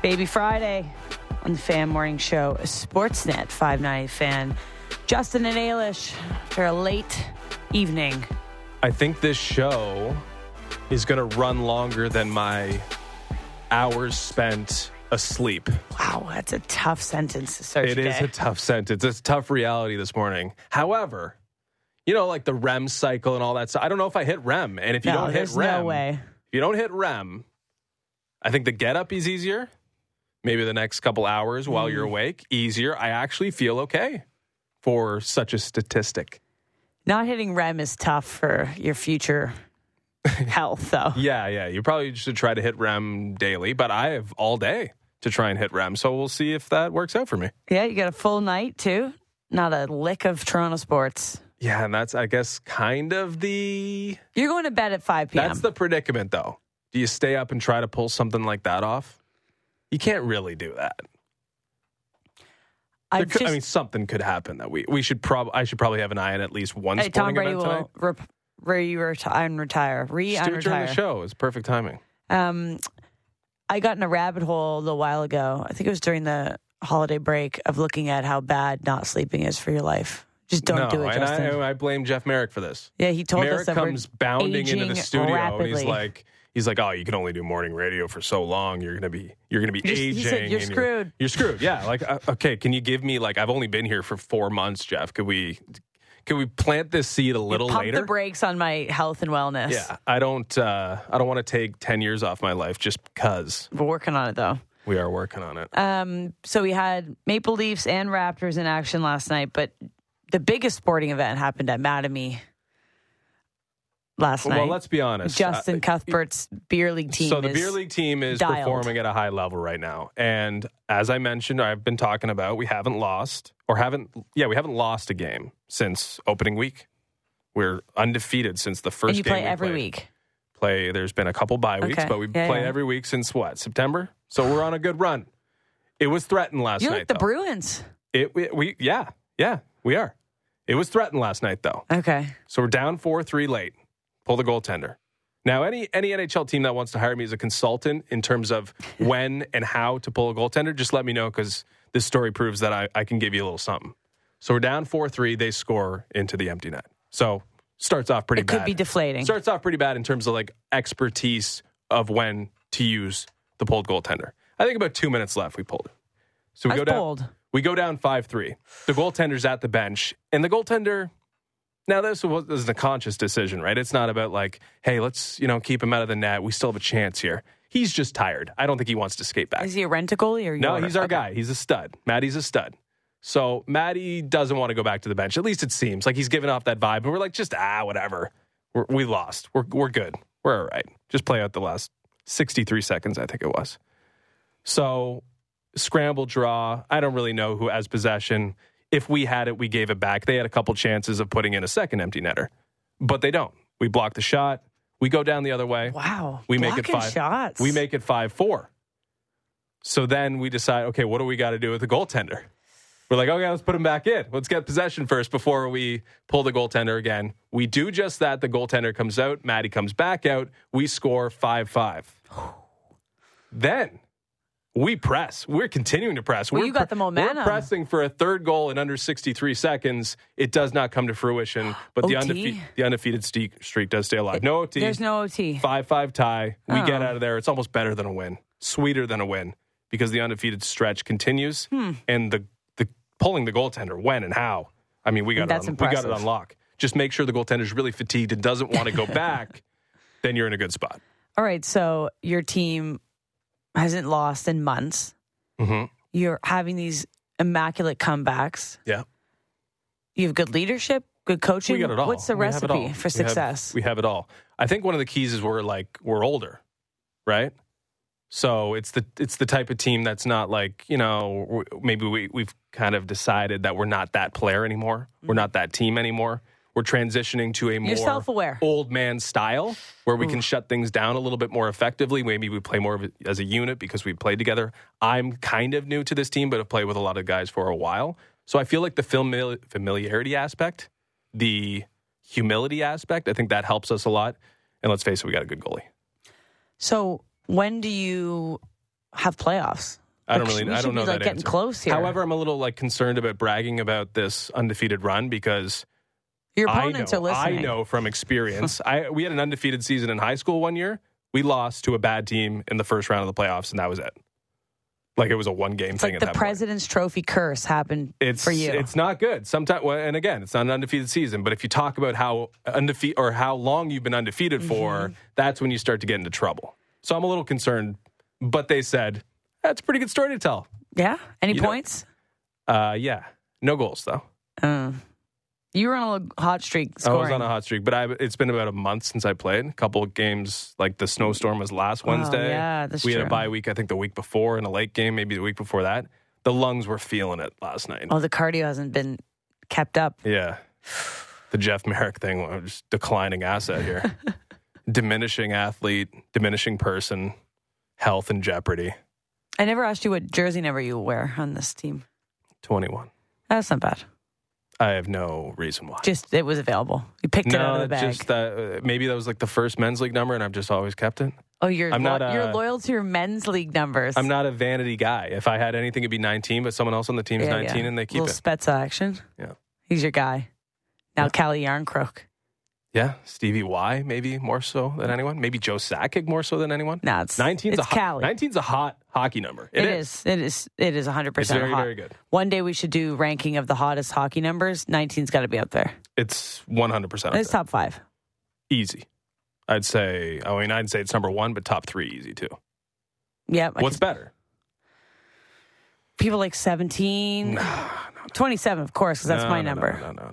Baby Friday on the Fan Morning Show, Sportsnet 590 Fan. Justin and Ailish for a late evening. I think this show is going to run longer than my hours spent asleep. Wow, that's a tough sentence to start It your is day. a tough sentence. It's a tough reality this morning. However, you know, like the REM cycle and all that stuff. I don't know if I hit REM. And if you don't hit there's REM, no way. if you don't hit REM, I think the get up is easier. Maybe the next couple hours while you're awake, easier. I actually feel okay for such a statistic. Not hitting REM is tough for your future health, though. Yeah. You probably should try to hit REM daily, but I have all day to try and hit REM. So we'll see if that works out for me. Yeah, you got a full night, too. Not a lick of Toronto sports. Yeah, and that's, I guess, kind of the... You're going to bed at 5 p.m. That's the predicament, though. Do you stay up and try to pull something like that off? You can't really do that. I mean, something could happen that I should probably have an eye on at least one sporting Tom Brady event tonight. will retire. Do it during the show. It's perfect timing. I got in a rabbit hole a little while ago. I think it was during the holiday break of looking at how bad not sleeping is for your life. Just don't do it, Justin. And I blame Jeff Merrick for this. Yeah, he told Merrick us that comes bounding into the studio rapidly. and he's like, oh, you can only do morning radio for so long. You're gonna be aging. He said, you're screwed. You're screwed. Yeah. Like, okay, can you give me I've only been here for 4 months, Jeff. Can we plant this seed a little Pump later? the brakes on my health and wellness. Yeah. I don't want to take 10 years off my life just because. We're working on it, though. We are working on it. So we had Maple Leafs and Raptors in action last night, but the biggest sporting event happened at Mattamy last night. Well, let's be honest. Justin Cuthbert's beer league team. So the beer league team is dialed. performing at a high level right now. And as I mentioned, I've been talking about, we haven't lost a game since opening week. We're undefeated since the first game. And you play we every played. week. There's been a couple bye weeks, Okay. but we play every week since September? So we're on a good run. It was threatened last night. You're like the though. Bruins. We are. It was threatened last night, though. Okay. So we're down 4-3 late. Pull the goaltender. Now, any NHL team that wants to hire me as a consultant in terms of when and how to pull a goaltender, just let me know because this story proves that I can give you a little something. So we're down 4-3. They score into the empty net. So starts off pretty bad. It could be deflating. Starts off pretty bad in terms of expertise of when to use the pulled goaltender. I think about 2 minutes left, we pulled it. So we That's go down. bold. We go down 5-3. The goaltender's at the bench, and the goaltender. Now this is a conscious decision, right? It's not about hey, let's keep him out of the net. We still have a chance here. He's just tired. I don't think he wants to skate back. Is he a rent-a-goalie or No, he's our guy. He's a stud. Maddie's a stud. So Maddie doesn't want to go back to the bench. At least it seems like he's giving off that vibe. And we're just whatever. We lost. We're good. We're all right. Just play out the last 63 seconds, I think it was. So scramble draw. I don't really know who has possession. If we had it, we gave it back. They had a couple chances of putting in a second empty netter, but they don't. We block the shot. We go down the other way. Wow. We make it 5. Shots. We make it 5-4. So then we decide, okay, what do we got to do with the goaltender? We're like, okay, let's put him back in. Let's get possession first before we pull the goaltender again. We do just that. The goaltender comes out. Maddie comes back out. We score 5-5. Then we press. We're continuing to press. Well, you got the momentum. We're pressing for a third goal in under 63 seconds. It does not come to fruition, but the undefeated streak does stay alive. No OT. There's no OT. 5-5 tie. We get out of there. It's almost better than a win. Sweeter than a win because the undefeated stretch continues. And the pulling the goaltender, when and how. I mean, we got it on lock. Just make sure the goaltender's really fatigued and doesn't want to go back. Then you're in a good spot. All right, so your team hasn't lost in months. Mm-hmm. You're having these immaculate comebacks. Yeah. You have good leadership, good coaching. We got it all. What's the recipe for success? We have it all. I think one of the keys is we're older, right? So it's the type of team that's not maybe we've kind of decided that we're not that player anymore. We're not that team anymore. We're transitioning to a more self-aware old man style where we can shut things down a little bit more effectively. Maybe we play more of it as a unit because we played together. I'm kind of new to this team, but I've played with a lot of guys for a while. So I feel like the familiarity aspect, the humility aspect, I think that helps us a lot. And let's face it, we got a good goalie. So when do you have playoffs. I don't know be, that getting answer. Close here. However, I'm a little concerned about bragging about this undefeated run because your opponents are listening. I know from experience. We had an undefeated season in high school one year. We lost to a bad team in the first round of the playoffs, and that was it. Like it was a one-game thing. Like the President's Trophy curse happened for you. It's not good. Sometimes, and again, it's not an undefeated season. But if you talk about how undefeated or how long you've been undefeated for, that's when you start to get into trouble. So I'm a little concerned. But they said that's a pretty good story to tell. Yeah. Any points? Yeah. No goals though. You were on a hot streak scoring. I was on a hot streak, but it's been about a month since I played. A couple of games, like the snowstorm was last Wednesday. Yeah, that's true. We had a bye week, I think the week before, and a late game, maybe the week before that. The lungs were feeling it last night. Oh, the cardio hasn't been kept up. Yeah. The Jeff Merrick thing, just declining asset here. Diminishing athlete, diminishing person, health in jeopardy. I never asked you what jersey number you wear on this team. 21. That's not bad. I have no reason why. Just it was available. You picked it out of the bag. Just that maybe that was like the first men's league number, and I've just always kept it. Oh, you're loyal to your men's league numbers. I'm not a vanity guy. If I had anything, it'd be 19, but someone else on the team is 19, and they keep little it. Spezza action. Yeah, he's your guy. Now, Callie Yarncroke. Yeah, Stevie Y maybe more so than anyone. Maybe Joe Sakic more so than anyone. No, it's 19's it's Callie. 19's a hot hockey number. It is 100% it's very, hot. very good. One day we should do ranking of the hottest hockey numbers. 19's got to be up there. It's 100%. It's top 5. Easy. I'd say it's number 1, but top 3 easy too. Yeah. What's better? People like 17. No. 27, of course, because that's my number. No.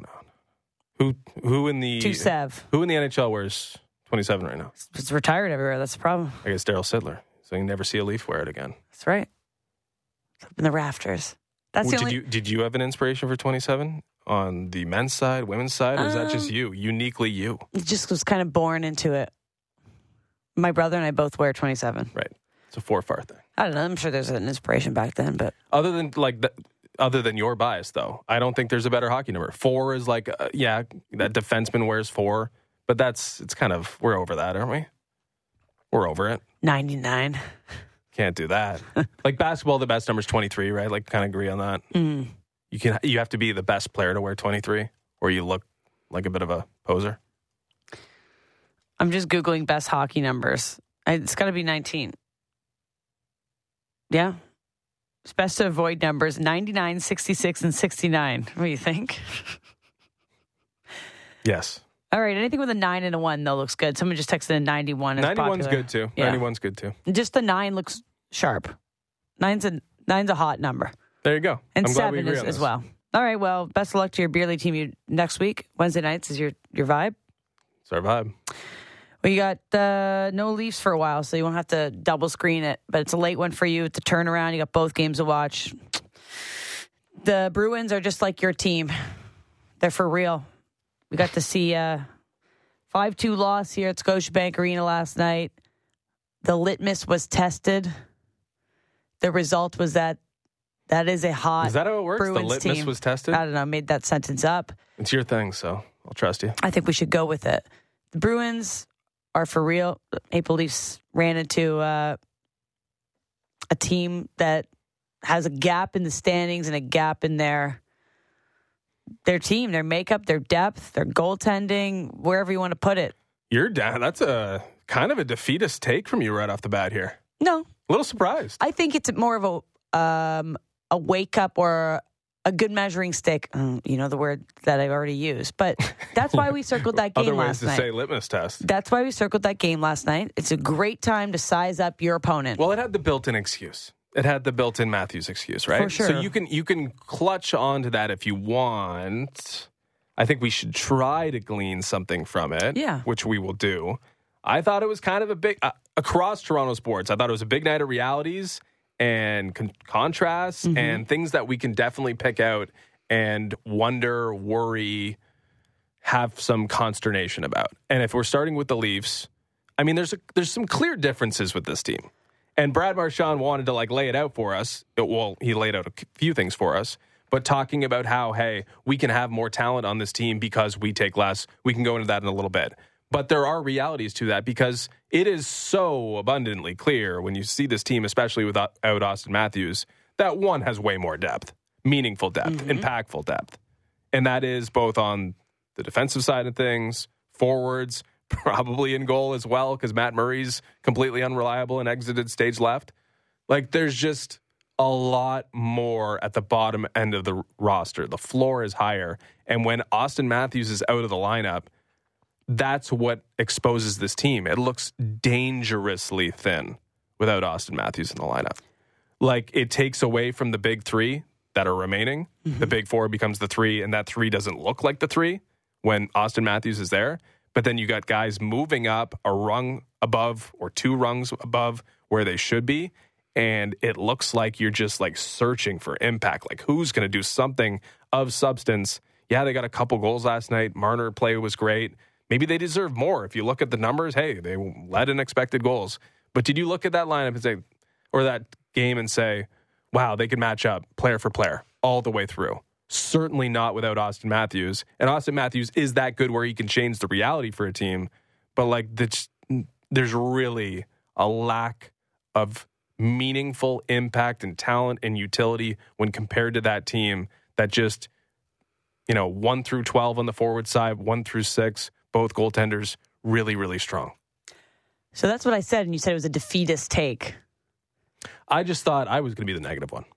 Who in the Who in the NHL wears 27 right now? It's retired everywhere. That's the problem. I guess Daryl Sittler. So you never see a Leaf wear it again. That's right. It's up in the rafters. That's Did you have an inspiration for 27 on the men's side, women's side, or is that just you, uniquely you? It just was kind of born into it. My brother and I both wear 27. Right. It's a Forfar thing. I don't know. I'm sure there's an inspiration back then, but other than your bias, though, I don't think there's a better hockey number. 4 is like, that defenseman wears 4, but it's kind of, we're over that, aren't we? We're over it. 99. Can't do that. Like basketball, the best number is 23, right? Like, kind of agree on that. Mm. You have to be the best player to wear 23, or you look like a bit of a poser. I'm just Googling best hockey numbers. It's got to be 19. Yeah. It's best to avoid numbers 99, 66, and 69. What do you think? Yes. All right. Anything with a 9 and a 1, though, looks good. Someone just texted a 91. 91's good, too. Yeah. 91's good, too. Just the 9 looks sharp. 9's a hot number. There you go. And I'm 7 is as well. All right. Well, best of luck to your beer league team next week. Wednesday nights is your vibe. It's our vibe. Well, you got no Leafs for a while, so you won't have to double screen it. But it's a late one for you. It's a turnaround. You got both games to watch. The Bruins are just like your team. They're for real. We got to see 5-2 loss here at Scotiabank Arena last night. The litmus was tested. The result was that is a hot Is that how it works? Bruins the litmus team. was tested? I don't know. I made that sentence up. It's your thing, so I'll trust you. I think we should go with it. The Bruins are for real. Maple Leafs ran into a team that has a gap in the standings and a gap in their team, their makeup, their depth, their goaltending, wherever you want to put it. You're down. That's a kind of a defeatist take from you right off the bat here. No. A little surprised. I think it's more of a wake up or a good measuring stick. You know the word that I've already used. But that's why we circled that game last night. Other ways to say litmus test. That's why we circled that game last night. It's a great time to size up your opponent. Well, it had the built-in excuse. It had the built-in Matthews excuse, right? For sure. So you can clutch onto that if you want. I think we should try to glean something from it, which we will do. I thought it was kind of a big, across Toronto sports, I thought it was a big night of realities and contrasts and things that we can definitely pick out and wonder, worry, have some consternation about. And if we're starting with the Leafs, I mean, there's some clear differences with this team. And Brad Marchand wanted to lay it out for us. Well, he laid out a few things for us, but talking about how, hey, we can have more talent on this team because we take less. We can go into that in a little bit. But there are realities to that because it is so abundantly clear when you see this team, especially without Austin Matthews, that one has way more depth, meaningful depth, impactful depth. And that is both on the defensive side of things, forwards, probably in goal as well, because Matt Murray's completely unreliable and exited stage left. Like, there's just a lot more at the bottom end of the roster. The floor is higher. And when Austin Matthews is out of the lineup, that's what exposes this team. It looks dangerously thin without Austin Matthews in the lineup. Like, it takes away from the big three that are remaining. The big four becomes the three, and that three doesn't look like the three when Austin Matthews is there. But then you got guys moving up a rung above or two rungs above where they should be. And it looks like you're just like searching for impact. Like, who's going to do something of substance? Yeah, they got a couple goals last night. Marner play was great. Maybe they deserve more. If you look at the numbers, hey, they led in expected goals. But did you look at that lineup and say, or that game and say, wow, they can match up player for player all the way through? Certainly not without Austin Matthews. And Austin Matthews is that good where he can change the reality for a team. But like, there's really a lack of meaningful impact and talent and utility when compared to that team that just, 1 through 12 on the forward side, 1 through 6, both goaltenders really, really strong. So that's what I said, and you said it was a defeatist take. I just thought I was going to be the negative one.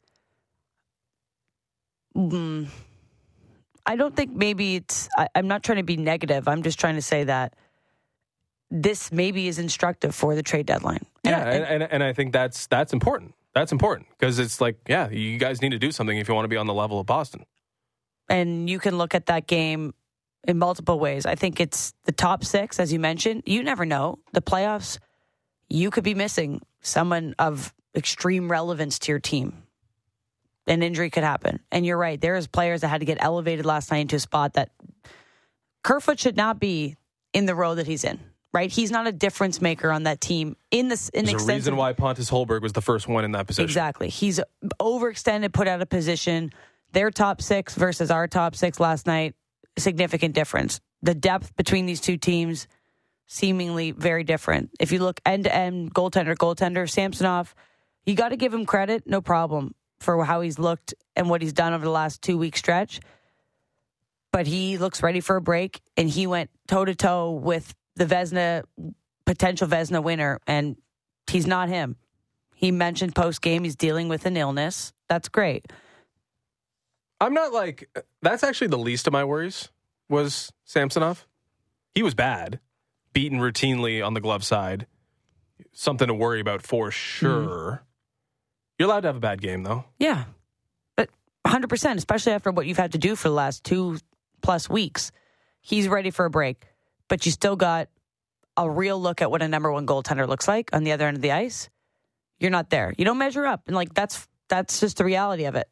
I don't think maybe it's... I'm not trying to be negative. I'm just trying to say that this maybe is instructive for the trade deadline. And I think that's important. That's important because it's like, yeah, you guys need to do something if you want to be on the level of Boston. And you can look at that game in multiple ways. I think it's the top six, as you mentioned. You never know. The playoffs, you could be missing someone of extreme relevance to your team. An injury could happen. And you're right. There's players that had to get elevated last night into a spot that Kerfoot should not be in the role that he's in. Right? He's not a difference maker on that team. There's a reason why Pontus Holberg was the first one in that position. Exactly. He's overextended, put out of position. Their top six versus our top six last night, significant difference. The depth between these two teams, seemingly very different. If you look end-to-end, goaltender, Samsonov, you got to give him credit, no problem, for how he's looked and what he's done over the last 2-week stretch. But he looks ready for a break, and he went toe-to-toe with the potential Vezina winner, and he's not him. He mentioned post-game he's dealing with an illness. That's great. I'm not like... That's actually the least of my worries, was Samsonov. He was bad. Beaten routinely on the glove side. Something to worry about for sure. You're allowed to have a bad game, though. Yeah. But 100%, especially after what you've had to do for the last 2+ weeks. He's ready for a break. But you still got a real look at what a number one goaltender looks like on the other end of the ice. You're not there. You don't measure up. And like that's just the reality of it.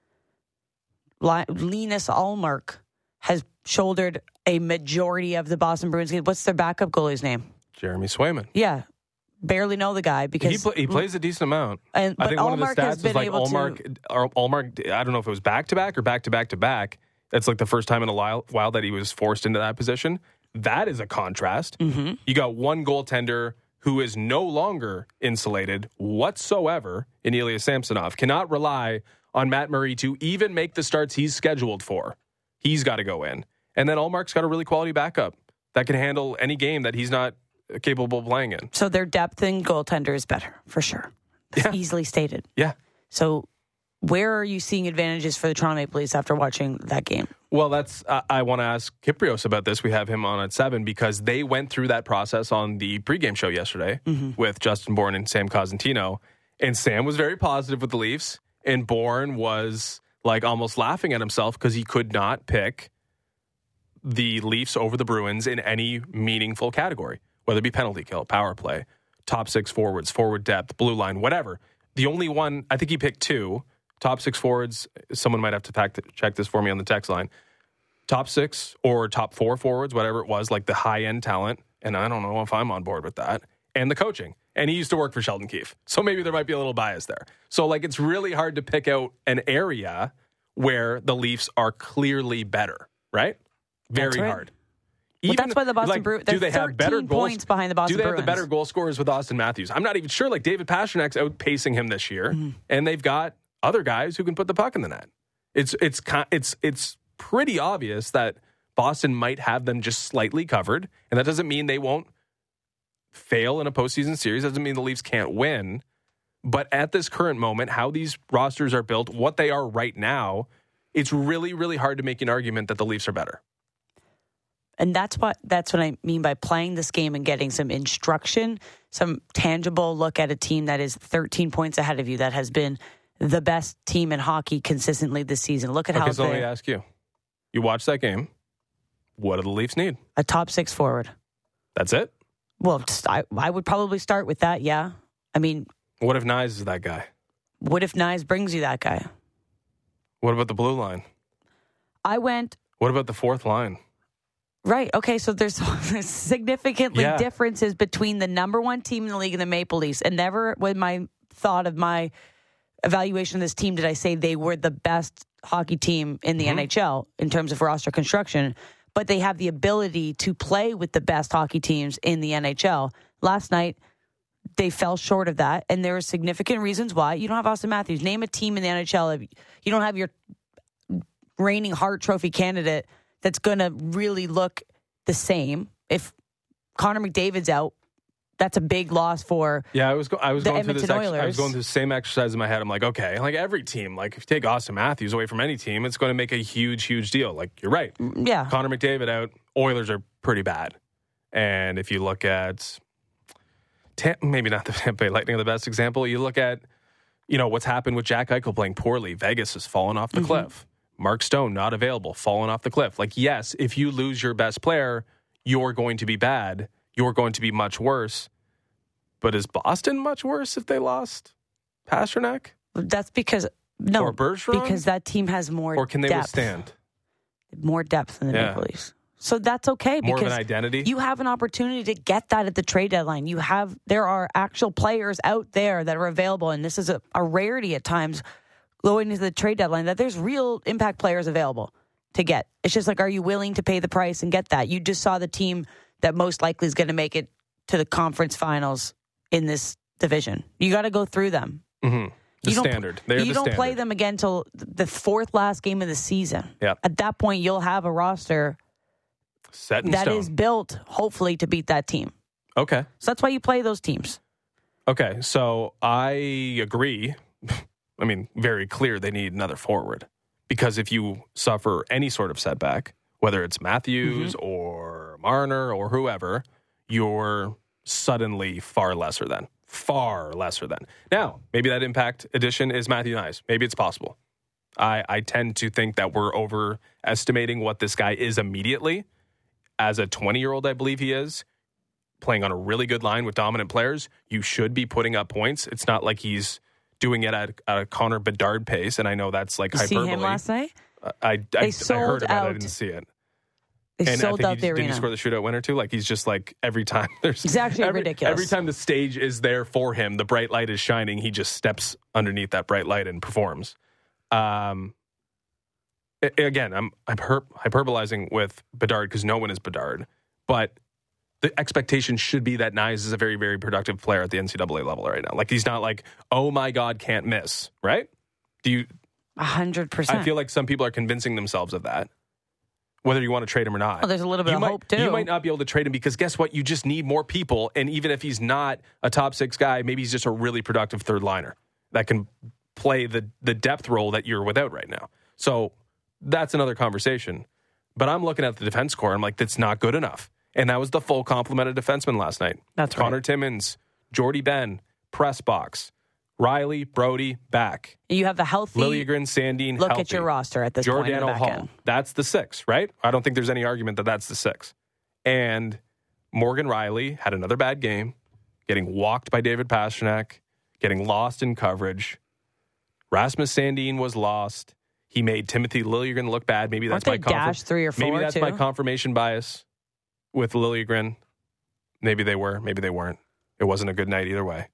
Linus Ullmark has shouldered a majority of the Boston Bruins game. What's their backup goalie's name? Jeremy Swayman. Yeah. Barely know the guy because he plays a decent amount. But I think one of the stats was like Ullmark, I don't know if it was back-to-back or back-to-back-to-back. That's like the first time in a while that he was forced into that position. That is a contrast. You got one goaltender who is no longer insulated whatsoever in Ilya Samsonov. Cannot rely on Matt Murray to even make the starts he's scheduled for. He's got to go in. And then Ullmark's got a really quality backup that can handle any game that he's not capable of playing in. So their depth in goaltender is better, for sure. That's easily stated. Yeah. So where are you seeing advantages for the Toronto Maple Leafs after watching that game? Well, I want to ask Kyprios about this. We have him on at 7 because they went through that process on the pregame show yesterday with Justin Bourne and Sam Cosentino. And Sam was very positive with the Leafs. And Bourne was like almost laughing at himself because he could not pick the Leafs over the Bruins in any meaningful category, whether it be penalty kill, power play, top 6 forwards, forward depth, blue line, whatever. The only one, I think he picked 2. Top 6 forwards, someone might have to check this for me on the text line. Top 6 or top 4 forwards, whatever it was, like the high-end talent. And I don't know if I'm on board with that. And the coaching. And he used to work for Sheldon Keefe. So maybe there might be a little bias there. So like it's really hard to pick out an area where the Leafs are clearly better, right? Very hard. Well, that's why the Boston Bruins, do they have better points behind the Boston Bruins? Do they Bruins. have the better goal scorers with Austin Matthews? I'm not even sure. Like, David Pasternak's outpacing him this year, and they've got other guys who can put the puck in the net. It's pretty obvious that Boston might have them just slightly covered, and that doesn't mean they won't fail in a postseason series. Doesn't mean the Leafs can't win. But at this current moment, how these rosters are built, what they are right now, it's really, really hard to make an argument that the Leafs are better. And that's what I mean by playing this game and getting some instruction, some tangible look at a team that is 13 points ahead of you, that has been the best team in hockey consistently this season. Look at how so let me ask you. You watch that game. What do the Leafs need? A top 6 forward. That's it? Well, I would probably start with that, yeah. I mean... What if Nyes is that guy? What if Nyes brings you that guy? What about the blue line? What about the fourth line? Right. Okay. So there's significantly differences between the number one team in the league and the Maple Leafs. And never, with my thought of my evaluation of this team, did I say they were the best hockey team in the NHL in terms of roster construction. But they have the ability to play with the best hockey teams in the NHL. Last night, they fell short of that. And there are significant reasons why. You don't have Austin Matthews. Name a team in the NHL. You don't have your reigning Hart Trophy candidate that's going to really look the same. If Connor McDavid's out, that's a big loss for I was going through this. Oilers. I was going through the same exercise in my head. I'm like, okay, like every team, like if you take Austin Matthews away from any team, it's going to make a huge, huge deal. Like, you're right. Yeah. Connor McDavid out, Oilers are pretty bad. And if you look at, maybe not the Tampa Bay Lightning are the best example, you look at, what's happened with Jack Eichel playing poorly. Vegas has fallen off the cliff. Mark Stone, not available, fallen off the cliff. Like, yes, if you lose your best player, you're going to be bad. You're going to be much worse. But is Boston much worse if they lost Pastrnak? That's because, no, or Bergeron? Because that team has more depth. Or can they withstand? More depth than the Maple Leafs. So that's okay. More because of an identity? You have an opportunity to get that at the trade deadline. There are actual players out there that are available, and this is a rarity at times going into the trade deadline, that there's real impact players available to get. It's just like, are you willing to pay the price and get that? You just saw the team that most likely is going to make it to the conference finals in this division. You got to go through them. Mm-hmm. The standard. You don't play them again until the fourth last game of the season. Yeah. At that point, you'll have a roster set in stone that is built, hopefully, to beat that team. Okay. So that's why you play those teams. Okay, so I agree. I mean, very clear they need another forward. Because if you suffer any sort of setback, whether it's Matthews or Marner or whoever, you're suddenly far lesser than. Now, maybe that impact addition is Matthew Nyes. Maybe it's possible. I tend to think that we're overestimating what this guy is immediately. As a 20-year-old, I believe he is, playing on a really good line with dominant players, you should be putting up points. It's not like he's doing it at a Connor Bedard pace, and I know that's like hyperbole. See him last night? I heard about it. I didn't see it. They sold out the arena. Did you score the shootout winner too? Like, he's just like, every time there's... It's actually ridiculous. Every time the stage is there for him, the bright light is shining, he just steps underneath that bright light and performs. Again, I'm hyperbolizing with Bedard because no one is Bedard, but the expectation should be that Nyes is a very, very productive player at the NCAA level right now. Like, he's not like, oh my God, can't miss, right? 100%. I feel like some people are convincing themselves of that, whether you want to trade him or not. Well, there's a little bit of hope, too. You might not be able to trade him because guess what? You just need more people. And even if he's not a top 6 guy, maybe he's just a really productive third liner that can play the depth role that you're without right now. So that's another conversation. But I'm looking at the defense core. I'm like, that's not good enough. And that was the full complement of defensemen last night. That's right. Connor Timmins, Jordy Ben, press box, Riley, Brody, back. You have the healthy... Liljegren, Sandin, look healthy. At your roster at this Giordano point in the back Hall. end. That's the 6, right? I don't think there's any argument that that's the 6. And Morgan Riley had another bad game, getting walked by David Pastrnak, getting lost in coverage. Rasmus Sandin was lost. He made Timothy Liljegren look bad. Maybe that's my 3 or 4. Maybe that's my confirmation bias with Liljegren. Maybe they were. Maybe they weren't. It wasn't a good night either way.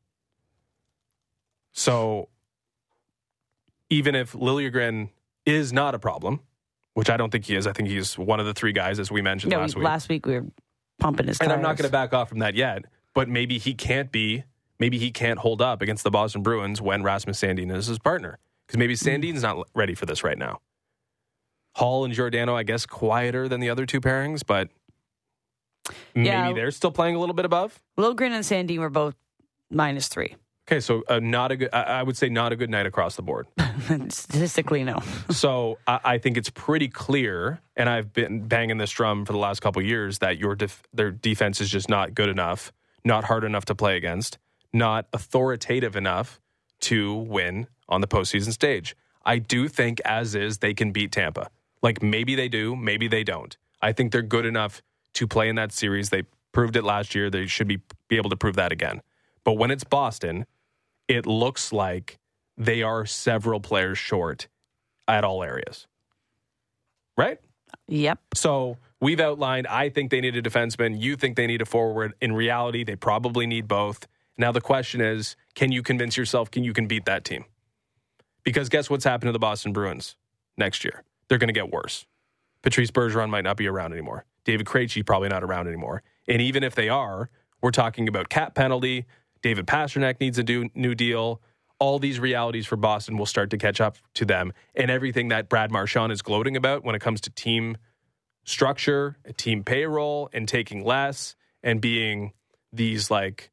So even if Liljegren is not a problem, which I don't think he is. I think he's one of the three guys, as we mentioned last week. Last week we were pumping his tires. And I'm not going to back off from that yet, but maybe he can't hold up against the Boston Bruins when Rasmus Sandin is his partner. Because maybe Sandin's not ready for this right now. Hall and Giordano, I guess, quieter than the other two pairings, but maybe they're still playing a little bit above. Liljegren and Sandin were both -3. Okay, so not a good. I would say not a good night across the board. Statistically, no. So I think it's pretty clear, and I've been banging this drum for the last couple of years, that their defense is just not good enough, not hard enough to play against, not authoritative enough to win on the postseason stage. I do think, as is, they can beat Tampa. Like, maybe they do, maybe they don't. I think they're good enough to play in that series. They proved it last year. They should be able to prove that again. But when it's Boston, it looks like they are several players short at all areas. Right? Yep. So we've outlined, I think they need a defenseman. You think they need a forward. In reality, they probably need both. Now the question is, can you convince yourself you can beat that team? Because guess what's happened to the Boston Bruins next year? They're going to get worse. Patrice Bergeron might not be around anymore. David Krejci probably not around anymore. And even if they are, we're talking about cap penalty. David Pastrnak needs a new deal. All these realities for Boston will start to catch up to them. And everything that Brad Marchand is gloating about when it comes to team structure, team payroll, and taking less, and being these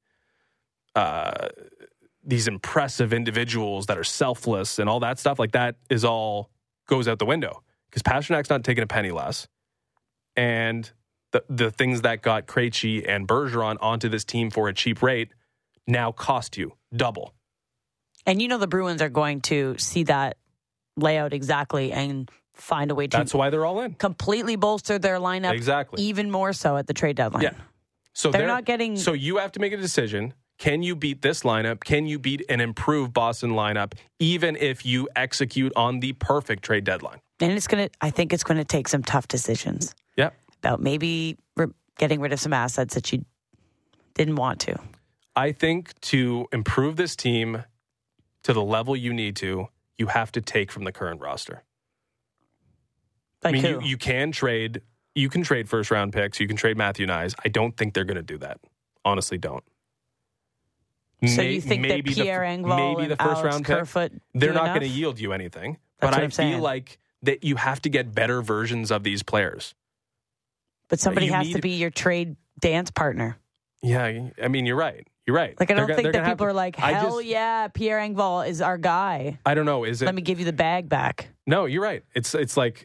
these impressive individuals that are selfless and all that stuff, like that is all goes out the window. Because Pasternak's not taking a penny less. And the things that got Krejci and Bergeron onto this team for a cheap rate now cost you double. And the Bruins are going to see that layout exactly and find a way to... That's why they're all in. Completely bolster their lineup. Exactly. Even more so at the trade deadline. Yeah. So they're not getting... So you have to make a decision. Can you beat this lineup? Can you beat an improved Boston lineup, even if you execute on the perfect trade deadline? And I think it's going to take some tough decisions. Yeah. About maybe getting rid of some assets that you didn't want to. I think to improve this team to the level you need to, you have to take from the current roster. Like who? Who? You can trade first round picks. You can trade Matthew Nyes. I don't think they're going to do that. Honestly, don't. So you think that Pierre Engvall and Alex Kerfoot, they're not going to yield you anything. But I feel like that you have to get better versions of these players. But somebody has to be your trade dance partner. Yeah, I mean, you're right. You're right. Like, I don't think that people are like, hell yeah, Pierre Engvall is our guy. I don't know. Is it? Let me give you the bag back. No, you're right. It's like,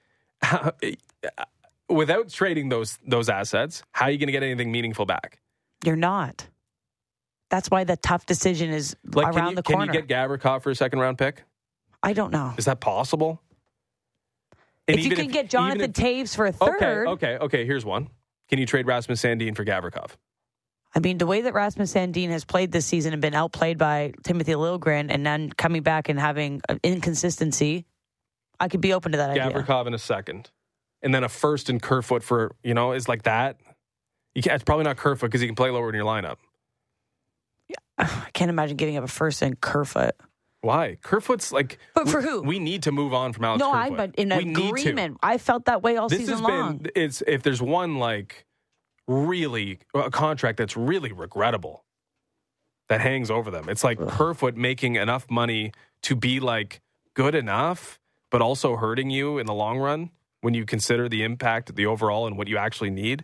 without trading those assets, how are you going to get anything meaningful back? You're not. That's why the tough decision is around the corner. Can you get Gavrikov for a second round pick? I don't know. Is that possible? If you can get Jonathan Taves for a third. Okay. Here's one. Can you trade Rasmus Sandin for Gavrikov? I mean, the way that Rasmus Sandin has played this season and been outplayed by Timothy Liljegren and then coming back and having inconsistency, I could be open to that idea. Gavrikov in a second. And then a first and Kerfoot for, is like that. It's probably not Kerfoot because he can play lower in your lineup. Yeah, I can't imagine giving up a first and Kerfoot. Why? Kerfoot's like... But for who? We need to move on from Alex Kerfoot. No, I'm in agreement. I felt that way all season long. If there's one, really, a contract that's really regrettable that hangs over them, it's like Kerfoot making enough money to be, good enough, but also hurting you in the long run when you consider the impact, the overall, and what you actually need.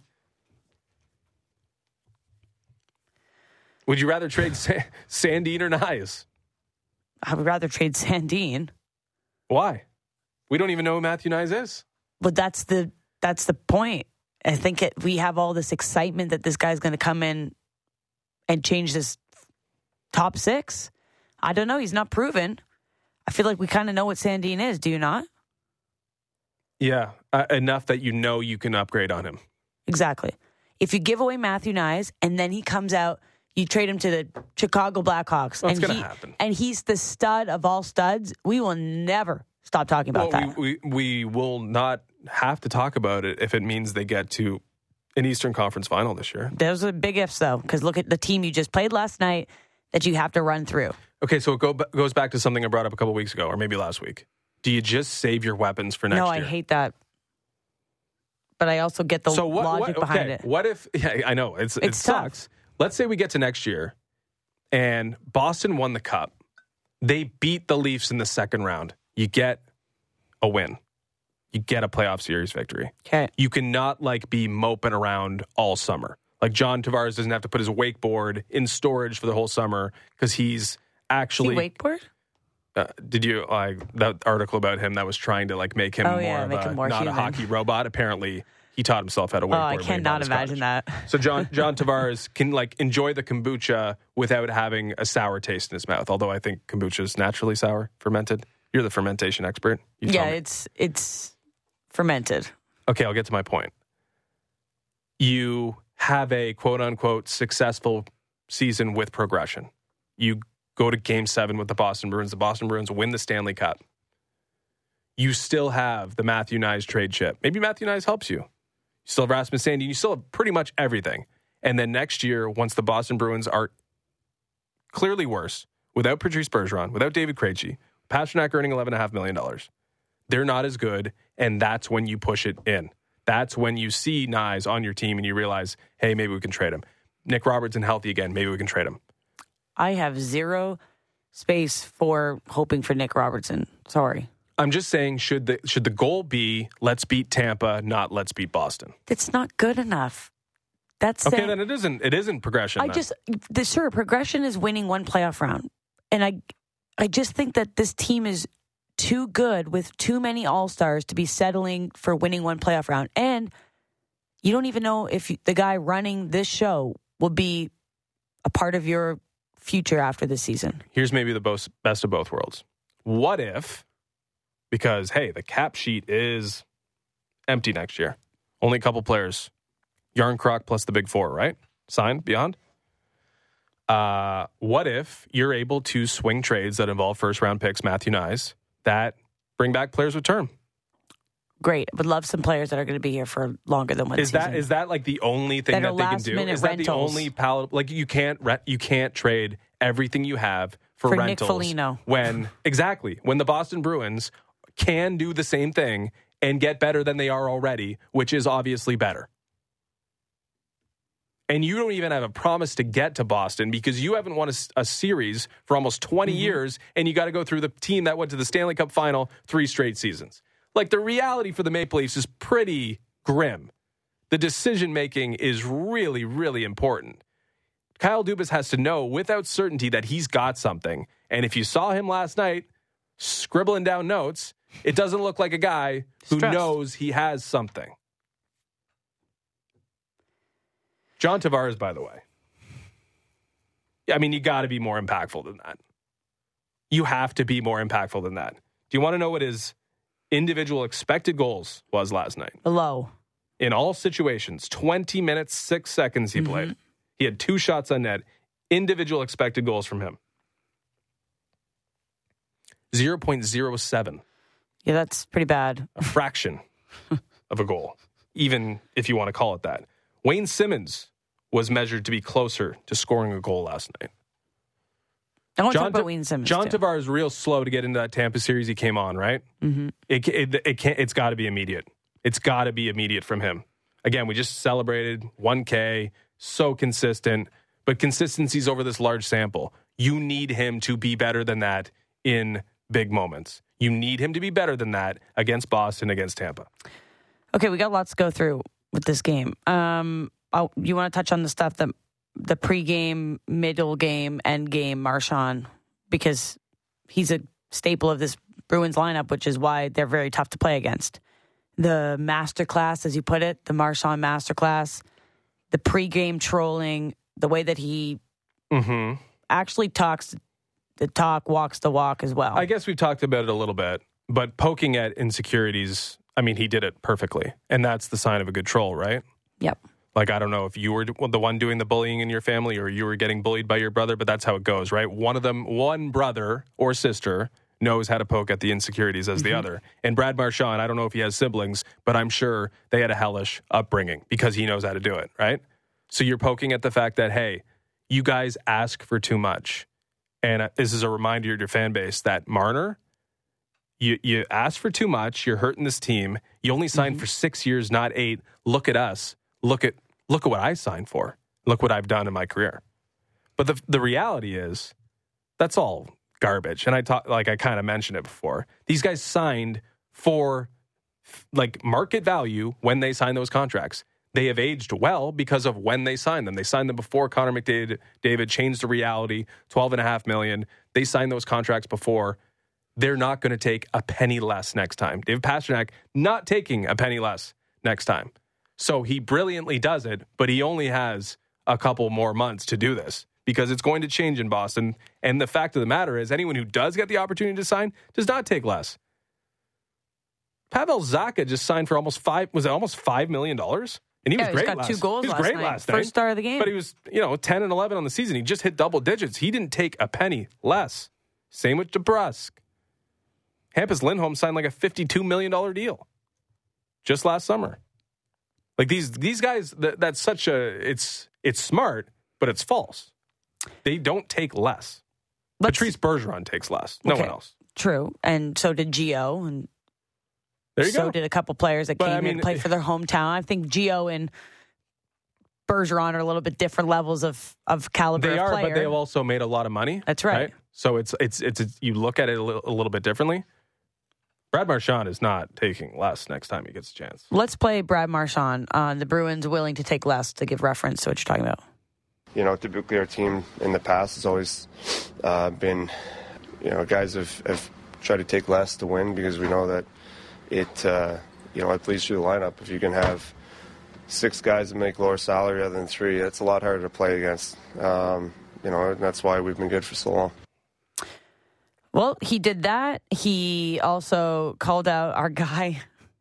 Would you rather trade Sandin or Nyes? I would rather trade Sandin. Why? We don't even know who Matthew Nyes is. But that's the point. I think we have all this excitement that this guy's going to come in and change this top six. I don't know. He's not proven. I feel like we kind of know what Sandin is. Do you not? Yeah, enough that you can upgrade on him. Exactly. If you give away Matthew Nyes and then he comes out, you trade him to the Chicago Blackhawks. That's going to happen. And he's the stud of all studs. We will never stop talking about that. We will not have to talk about it if it means they get to an Eastern Conference final this year. Those are big ifs, though, because look at the team you just played last night that you have to run through. Okay, so it goes back to something I brought up a couple weeks ago, or maybe last week. Do you just save your weapons for next year? No, I hate that. But I also get the logic behind it. What if, yeah, I know, it sucks. Let's say we get to next year and Boston won the Cup. They beat the Leafs in the second round. You get a win. You get a playoff series victory. Okay. You cannot be moping around all summer. Like John Tavares doesn't have to put his wakeboard in storage for the whole summer because he's actually... Is he wakeboard? Did you that article about him that was trying to make him more not a hockey robot? Apparently, he taught himself how to wakeboard. I cannot imagine that. So John Tavares can enjoy the kombucha without having a sour taste in his mouth. Although I think kombucha is naturally sour, fermented. You're the fermentation expert. Yeah, it's fermented. Okay, I'll get to my point. You have a quote unquote successful season with progression. You go to Game 7 with the Boston Bruins. The Boston Bruins win the Stanley Cup. You still have the Matthew Knies trade chip. Maybe Matthew Knies helps you. You still have Rasmus Sandin. You still have pretty much everything. And then next year, once the Boston Bruins are clearly worse, without Patrice Bergeron, without David Krejci, Pastrnak earning $11.5 million, they're not as good, and that's when you push it in. That's when you see Knies on your team and you realize, hey, maybe we can trade him. Nick Robertson healthy again. Maybe we can trade him. I have zero space for hoping for Nick Robertson. Sorry. I'm just saying, should the goal be let's beat Tampa, not let's beat Boston? It's not good enough. That's okay. Then it isn't progression. Sure, progression is winning one playoff round, and I just think that this team is too good with too many all-stars to be settling for winning one playoff round, and you don't even know if the guy running this show will be a part of your future after this season. Here's maybe the best of both worlds. What if, because, hey, the cap sheet is empty next year. Only a couple players. Yarncroc plus the big four, right? Signed beyond. What if you're able to swing trades that involve first-round picks, Matthew Knies, that bring back players with term? Great. Would love some players that are going to be here for longer than one season. Is that the only thing that they can do? Is that rentals. The only palatable? You can't trade everything you have for rentals. Nick Foligno. When the Boston Bruins can do the same thing and get better than they are already, which is obviously better. And you don't even have a promise to get to Boston because you haven't won a series for almost 20 years, and you got to go through the team that went to the Stanley Cup final 3 straight seasons. The reality for the Maple Leafs is pretty grim. The decision-making is really, really important. Kyle Dubas has to know without certainty that he's got something. And if you saw him last night scribbling down notes, it doesn't look like a guy who knows he has something. John Tavares, by the way. I mean, you got to be more impactful than that. You have to be more impactful than that. Do you want to know what his individual expected goals was last night? Low. In all situations, 20 minutes, 6 seconds he played. He had 2 shots on net. Individual expected goals from him. 0.07. Yeah, that's pretty bad. A fraction of a goal, even if you want to call it that. Wayne Simmons was measured to be closer to scoring a goal last night. I want to talk about Wayne Simmons. John Tavares is real slow to get into that Tampa series. He came on, right? Mm-hmm. It's got to be immediate. It's got to be immediate from him. Again, we just celebrated 1K, so consistent, but consistency's over this large sample. You need him to be better than that in big moments. You need him to be better than that against Boston, against Tampa. Okay, we got lots to go through with this game. You want to touch on the stuff that the pregame, middle game, end game, Marchand, because he's a staple of this Bruins lineup, which is why they're very tough to play against. The masterclass, as you put it, the Marchand masterclass, the pregame trolling, the way that he actually talks the talk, walks the walk as well. I guess we've talked about it a little bit, but poking at insecurities, I mean, he did it perfectly. And that's the sign of a good troll, right? Yep. I don't know if you were the one doing the bullying in your family or you were getting bullied by your brother, but that's how it goes, right? One brother or sister knows how to poke at the insecurities as the other. And Brad Marchand, I don't know if he has siblings, but I'm sure they had a hellish upbringing because he knows how to do it, right? So you're poking at the fact that, hey, you guys ask for too much. And this is a reminder to your fan base that Marner You asked for too much. You're hurting this team. You only signed for 6 years, not 8. Look at us. Look at what I signed for. Look what I've done in my career. But the reality is, that's all garbage. And I kind of mentioned it before. These guys signed for like market value when they signed those contracts. They have aged well because of when they signed them. They signed them before Connor McDavid changed the reality, $12.5 million. They signed those contracts before. They're not going to take a penny less next time. David Pastrnak not taking a penny less next time. So he brilliantly does it, but he only has a couple more months to do this because it's going to change in Boston. And the fact of the matter is, anyone who does get the opportunity to sign does not take less. Pavel Zacha just signed for almost $5 million? And he was great. He got 2 goals last night. First star of the game. But he was, 10 and 11 on the season. He just hit double digits. He didn't take a penny less. Same with DeBrusk. Hampus Lindholm signed like a $52 million deal just last summer. Like these guys, that's such it's smart, but it's false. They don't take less. Patrice Bergeron takes less. No one else. True. And so did Gio. And there you go. So did a couple players that came in and played for their hometown. I think Gio and Bergeron are a little bit different levels of caliber of player. But they have also made a lot of money. That's right. So it's you look at it a little bit differently. Brad Marchand is not taking less next time he gets a chance. Let's play Brad Marchand on the Bruins willing to take less to give reference to what you're talking about. Typically our team in the past has always been, guys have tried to take less to win because we know that it bleeds through the lineup. If you can have 6 guys that make lower salary rather than 3, it's a lot harder to play against. And that's why we've been good for so long. Well, he did that. He also called out our guy,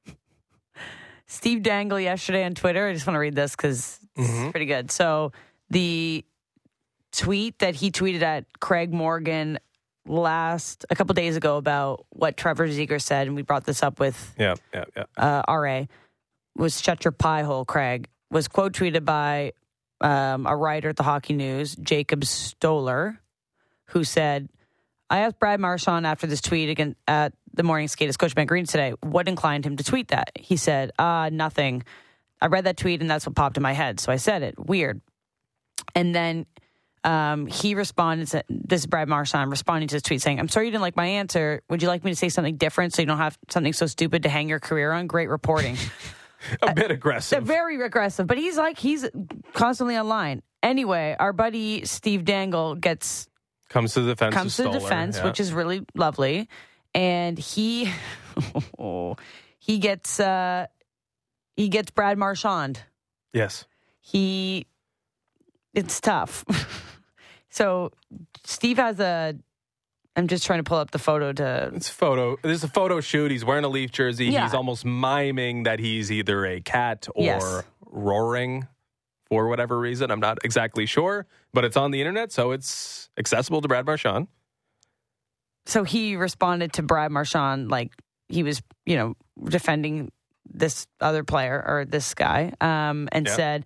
Steve Dangle, yesterday on Twitter. I just want to read this because it's pretty good. So the tweet that he tweeted at Craig Morgan a couple days ago about what Trevor Zegras said, and we brought this up with RA, was shut your pie hole, Craig, was quote tweeted by a writer at the Hockey News, Jacob Stoller, who said, I asked Brad Marchand after this tweet again at the morning skate at Scotiabank Greens today, what inclined him to tweet that? He said, nothing. I read that tweet and that's what popped in my head. So I said it. Weird. And then he responded, this is Brad Marchand responding to his tweet saying, I'm sorry you didn't like my answer. Would you like me to say something different so you don't have something so stupid to hang your career on? Great reporting. A bit aggressive. Very aggressive, but he's constantly online. Anyway, our buddy Steve Dangle comes to the defense, which is really lovely. And he gets Brad Marchand. Yes. It's tough. So Steve has I'm just trying to pull up the photo There's a photo shoot. He's wearing a Leaf jersey. Yeah. He's almost miming that he's either a cat or roaring for whatever reason. I'm not exactly sure, but it's on the internet, so it's accessible to Brad Marchand. So he responded to Brad Marchand like he was, defending this other player or this guy, and said,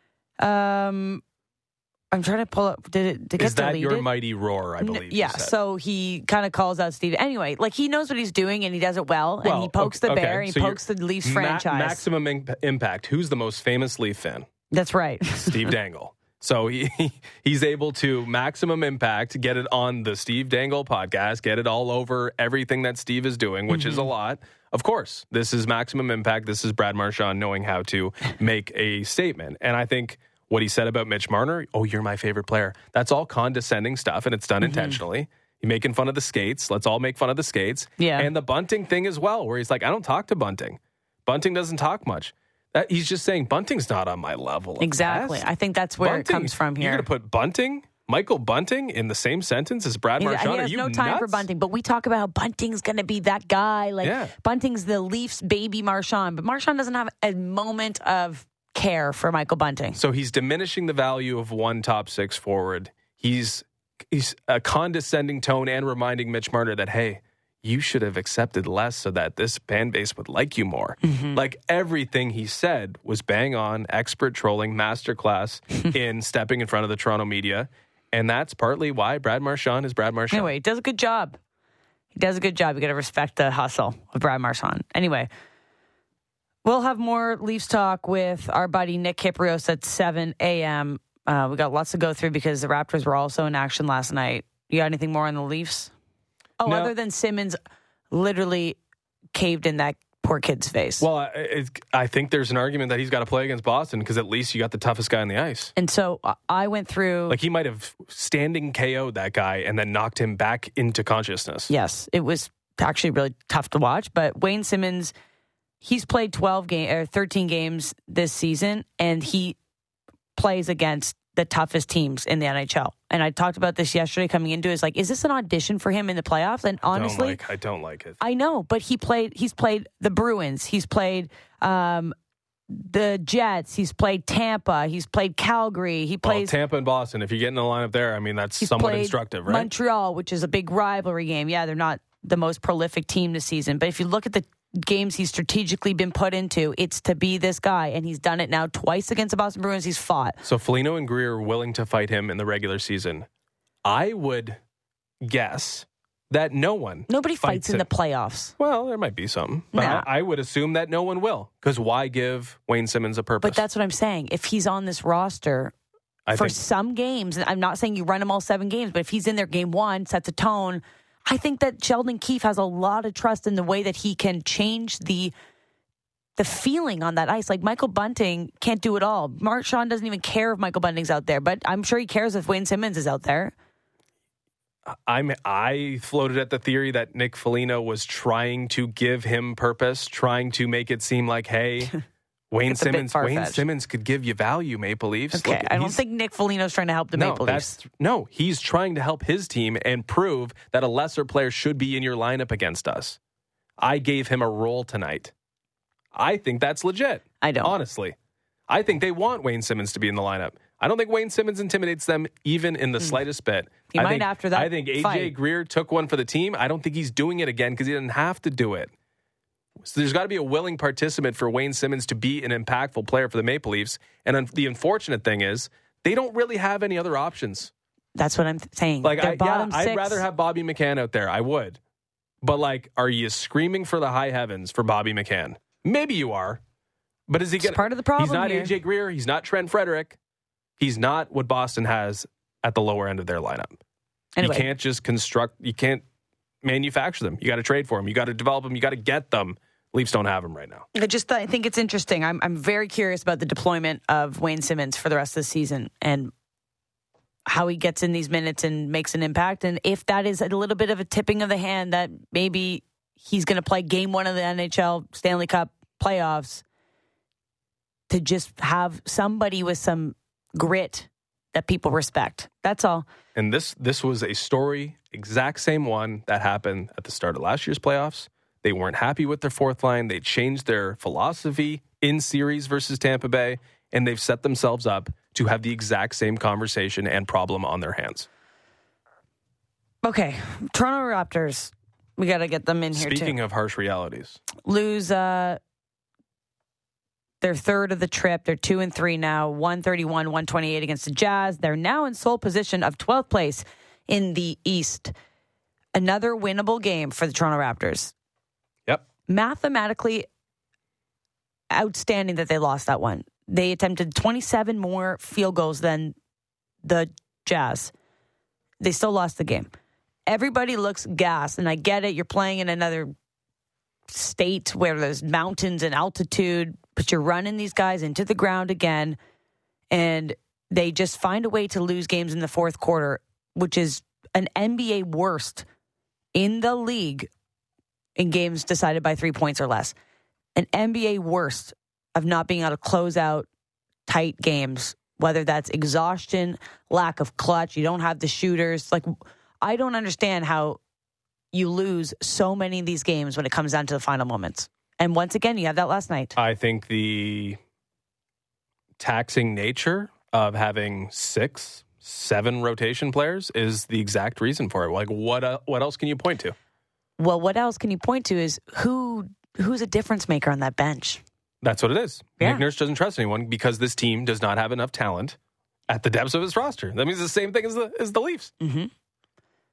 I'm trying to pull up. Did it get Is that deleted? your mighty roar, I believe? Yeah, so he kind of calls out Steve. Anyway, he knows what he's doing and he does it well. And he pokes the bear and he pokes the Leafs franchise. Maximum impact. Who's the most famous Leaf fan? That's right. Steve Dangle. So he's able to maximum impact, get it on the Steve Dangle podcast, get it all over everything that Steve is doing, which is a lot. Of course, this is maximum impact. This is Brad Marchand knowing how to make a statement. And I think what he said about Mitch Marner, you're my favorite player, that's all condescending stuff, and it's done intentionally. You're making fun of the skates. Let's all make fun of the skates. Yeah. And the Bunting thing as well, where he's like, I don't talk to Bunting. Bunting doesn't talk much. He's just saying Bunting's not on my level. Exactly. I think that's where it comes from here. You're going to put Bunting, Michael Bunting, in the same sentence as Brad Marchand? He has no time for Bunting, but we talk about how Bunting's going to be that guy. Bunting's the Leafs' baby Marchand, but Marchand doesn't have a moment of care for Michael Bunting. So he's diminishing the value of one top 6 forward. He's a condescending tone and reminding Mitch Marner that, hey, you should have accepted less so that this fan base would like you more. Like everything he said was bang on, expert trolling, masterclass in stepping in front of the Toronto media. And that's partly why Brad Marchand is Brad Marchand. Anyway, he does a good job. He does a good job. You got to respect the hustle of Brad Marchand. Anyway, we'll have more Leafs talk with our buddy Nick Kypreos at 7 a.m. We got lots to go through because the Raptors were also in action last night. You got anything more on the Leafs? Oh, no. Other than Simmons literally caved in that poor kid's face. Well, I think there's an argument that he's got to play against Boston because at least you got the toughest guy on the ice. And so I went through... Like he might have standing KO'd that guy and then knocked him back into consciousness. Yes, it was actually really tough to watch. But Wayne Simmons, he's played 13 games this season, and he plays against the toughest teams in the NHL. And I talked about this yesterday coming into it. It's like, is this an audition for him in the playoffs? And honestly, I don't like it. I know, but he's played the Bruins. He's played the Jets. He's played Tampa. He's played Calgary. He plays Tampa and Boston. If you get in the lineup there, I mean, that's somewhat instructive, right? Montreal, which is a big rivalry game. Yeah, they're not the most prolific team this season. But if you look at the games he's strategically been put into, it's to be this guy, and he's done it now twice against the Boston Bruins. He's fought. So Foligno and Greer are willing to fight him in the regular season. I would guess that nobody fights in the playoffs. Well, there might be some, but I would assume that no one will, because why give Wayne Simmons a purpose? But that's what I'm saying. If he's on this roster for some games, and I'm not saying you run him all 7 games, but if he's in there game 1, sets a tone. I think that Sheldon Keefe has a lot of trust in the way that he can change the feeling on that ice. Like Michael Bunting can't do it all. Marchand doesn't even care if Michael Bunting's out there, but I'm sure he cares if Wayne Simmons is out there. I floated at the theory that Nick Foligno was trying to give him purpose, trying to make it seem like, hey, Wayne Simmons could give you value, Maple Leafs. Okay, look, I don't think Nick Foligno's trying to help the Maple Leafs. No, he's trying to help his team and prove that a lesser player should be in your lineup against us. I gave him a role tonight. I think that's legit. I don't. Honestly. I think they want Wayne Simmons to be in the lineup. I don't think Wayne Simmons intimidates them even in the slightest bit. He might after that I think AJ fight. Greer took one for the team. I don't think he's doing it again because he didn't have to do it. So there's got to be a willing participant for Wayne Simmons to be an impactful player for the Maple Leafs. And the unfortunate thing is they don't really have any other options. That's what I'm saying. Like, I'd rather have Bobby McCann out there. I would. But, like, are you screaming for the high heavens for Bobby McCann? Maybe you are. But is he getting part of the problem? He's not here. AJ Greer. He's not Trent Frederick. He's not what Boston has at the lower end of their lineup. Anyway. You can't just you can't manufacture them. You got to trade for them. You got to develop them. You got to get them. Leafs don't have them right now. I think it's interesting. I'm very curious about the deployment of Wayne Simmons for the rest of the season and how he gets in these minutes and makes an impact. And if that is a little bit of a tipping of the hand that maybe he's going to play game 1 of the NHL Stanley Cup playoffs to just have somebody with some grit that people respect. That's all. And this was a story, exact same one that happened at the start of last year's playoffs. They weren't happy with their fourth line. They changed their philosophy in series versus Tampa Bay, and they've set themselves up to have the exact same conversation and problem on their hands. Okay, Toronto Raptors. We got to get them in here, too. Speaking of harsh realities. Lose their third of the trip. They're 2-3 now, 131-128 against the Jazz. They're now in sole position of 12th place in the East. Another winnable game for the Toronto Raptors. Yep. Mathematically outstanding that they lost that one. They attempted 27 more field goals than the Jazz. They still lost the game. Everybody looks gassed, and I get it. You're playing in another state where there's mountains and altitude, but you're running these guys into the ground again, and they just find a way to lose games in the fourth quarter, which is an NBA worst in the league in games decided by 3 points or less. An NBA worst of not being able to close out tight games, whether that's exhaustion, lack of clutch, you don't have the shooters. Like, I don't understand how you lose so many of these games when it comes down to the final moments. And once again, you had that last night. I think the taxing nature of having 6, 7 rotation players is the exact reason for it. Like, what else can you point to? Well, what else can you point to is who's a difference maker on that bench? That's what it is. Yeah. Nick Nurse doesn't trust anyone because this team does not have enough talent at the depths of its roster. That means the same thing as the Leafs. Mm-hmm.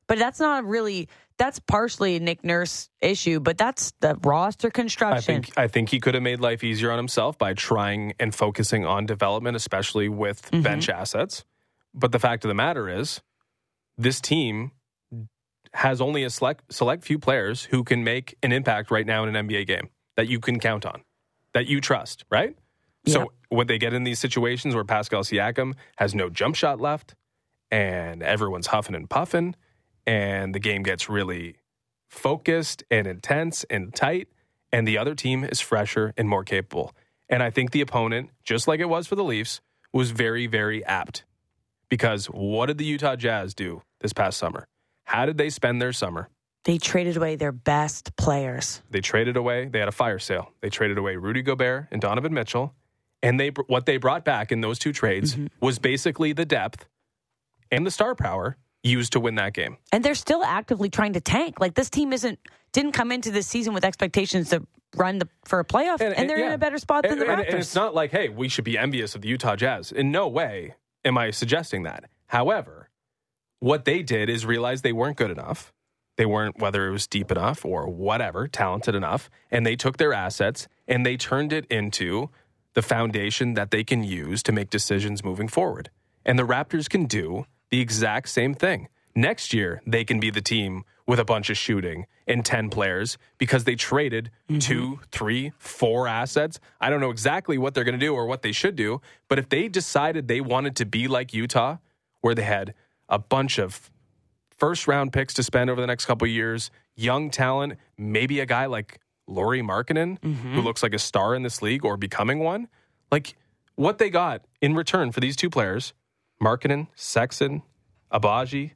But that's not really, that's partially a Nick Nurse issue, but that's the roster construction. I think he could have made life easier on himself by trying and focusing on development, especially with bench assets. But the fact of the matter is, this team has only a select few players who can make an impact right now in an NBA game that you can count on, that you trust, right? Yep. So when they get in these situations where Pascal Siakam has no jump shot left and everyone's huffing and puffing and the game gets really focused and intense and tight and the other team is fresher and more capable. And I think the opponent, just like it was for the Leafs, was very, very apt. Because what did the Utah Jazz do this past summer? How did they spend their summer? They traded away their best players. They traded away, they had a fire sale. They traded away Rudy Gobert and Donovan Mitchell. And what they brought back in those two trades was basically the depth and the star power used to win that game. And they're still actively trying to tank. Like, this team didn't come into this season with expectations to run for a playoff, and they're in a better spot than the Raptors. And it's not like, hey, we should be envious of the Utah Jazz. In no way am I suggesting that. However, what they did is realize they weren't good enough. They weren't, whether it was deep enough or whatever, talented enough. And they took their assets and they turned it into the foundation that they can use to make decisions moving forward. And the Raptors can do the exact same thing. Next year, they can be the team with a bunch of shooting and 10 players because they traded 2, 3, 4 assets. I don't know exactly what they're going to do or what they should do, but if they decided they wanted to be like Utah, where they had a bunch of first-round picks to spend over the next couple of years, young talent, maybe a guy like Lauri Markkanen, who looks like a star in this league or becoming one. Like, what they got in return for these two players, Markkanen, Sexton, Abaji,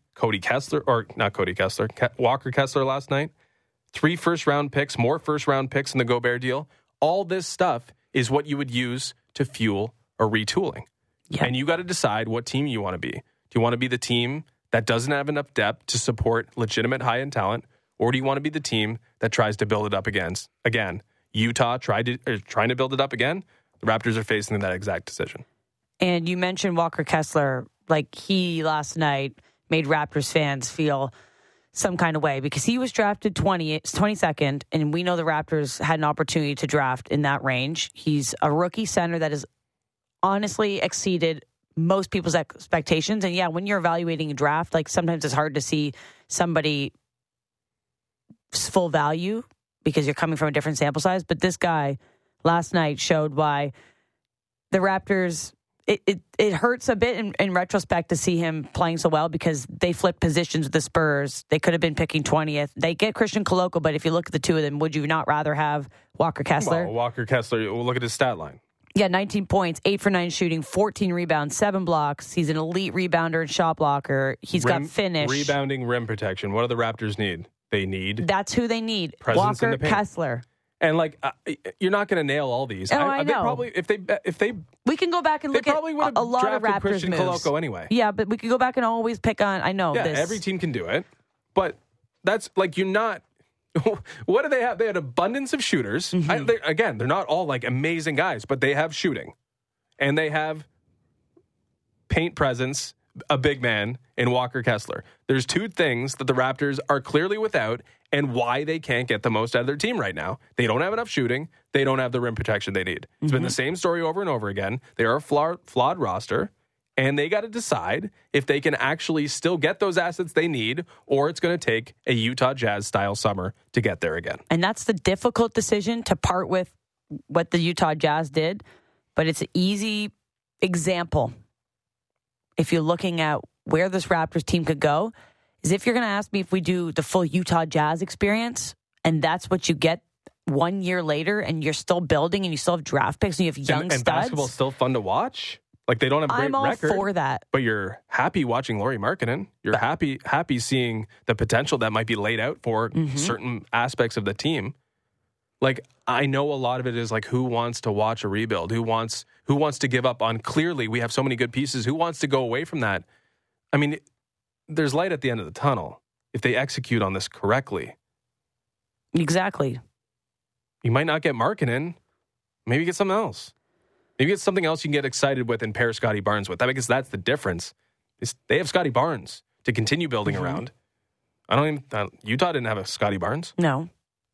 Walker Kessler last night, 3 first-round picks, more first-round picks in the Gobert deal. All this stuff is what you would use to fuel a retooling. Yeah. And you got to decide what team you want to be. Do you want to be the team that doesn't have enough depth to support legitimate high-end talent, or do you want to be the team that tries to build it up again? Utah trying to build it up again. The Raptors are facing that exact decision. And you mentioned Walker Kessler, like he last night made Raptors fans feel some kind of way because he was drafted 22nd, and we know the Raptors had an opportunity to draft in that range. He's a rookie center that has honestly exceeded most people's expectations. And yeah, when you're evaluating a draft, like sometimes it's hard to see somebody's full value because you're coming from a different sample size. But this guy last night showed why the Raptors, it hurts a bit in retrospect to see him playing so well because they flipped positions with the Spurs. They could have been picking 20th. They get Christian Koloko, but if you look at the two of them, would you not rather have Walker Kessler? Well, Walker Kessler, look at his stat line. Yeah, 19 points, 8 for 9 shooting, 14 rebounds, 7 blocks. He's an elite rebounder and shot blocker. He's got finish. Rebounding, rim protection. What do the Raptors need? They need... That's who they need. Presence Walker in the paint. Kessler. And like, you're not going to nail all these. Oh, I know. They probably, if they, we can go back and look at a lot of Raptors Christian moves. Koloko anyway. Yeah, but we could go back and always pick on. I know. Yeah, this. Every team can do it, but that's like you're not. What do they have? They had abundance of shooters. They're not all like amazing guys, but they have shooting, and they have paint presence. A big man in Walker Kessler. There's 2 things that the Raptors are clearly without and why they can't get the most out of their team right now. They don't have enough shooting. They don't have the rim protection they need. It's been the same story over and over again. They are a flawed roster, and they got to decide if they can actually still get those assets they need, or it's going to take a Utah Jazz-style summer to get there again. And that's the difficult decision to part with what the Utah Jazz did, but it's an easy example. If you're looking at where this Raptors team could go, is if you're going to ask me if we do the full Utah Jazz experience, and that's what you get 1 year later, and you're still building, and you still have draft picks, and you have young studs. And basketball's still fun to watch. Like, they don't have a great record. I'm all for that. But you're happy watching Lauri Markkanen. You're happy seeing the potential that might be laid out for certain aspects of the team. Like, I know a lot of it is like, who wants to watch a rebuild? Who wants to give up on, clearly we have so many good pieces. Who wants to go away from that? I mean, there's light at the end of the tunnel if they execute on this correctly. Exactly. You might not get Markkanen. Maybe get something else. Maybe get something else you can get excited with and pair Scotty Barnes with. I guess that's the difference. Is they have Scotty Barnes to continue building around. Utah didn't have a Scotty Barnes. No.